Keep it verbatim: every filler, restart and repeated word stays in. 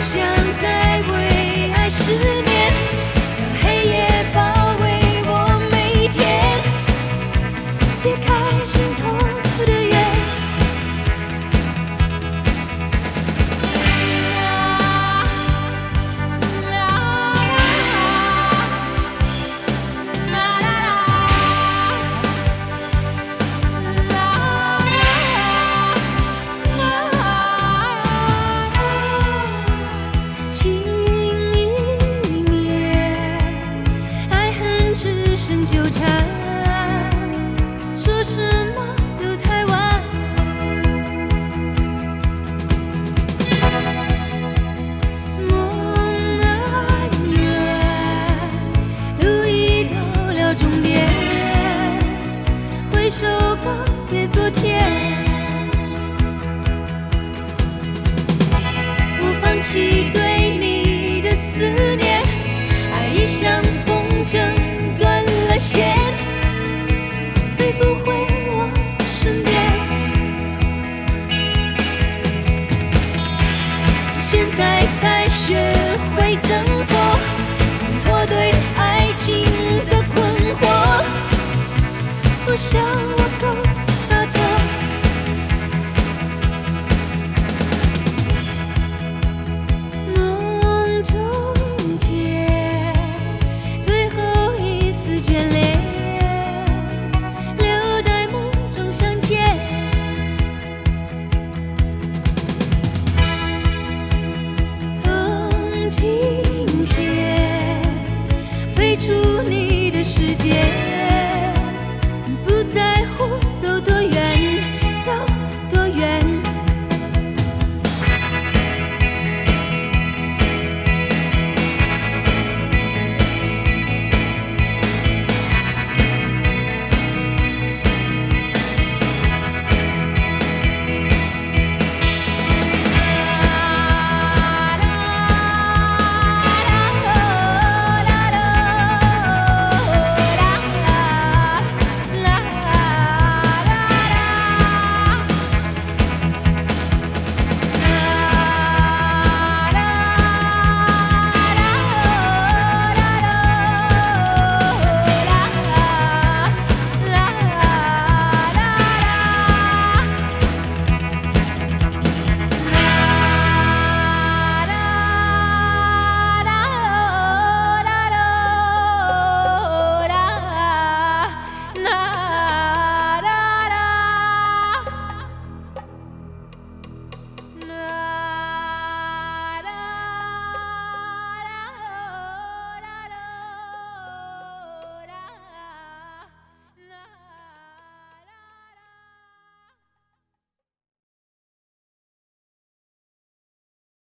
像在为爱失眠，让黑夜包围我每天，解开心头的缘。情意灭，爱恨只剩纠缠，说什么都太晚。梦啊远，路已到了终点，回首告别昨天。我放弃对你的思念，爱已像风筝断了线，飞不回我身边。现在才学会挣脱，挣脱对爱情的困惑。我想我够洒脱。梦中见最后一次眷恋，留待梦中相见。从今天飞出你的世界。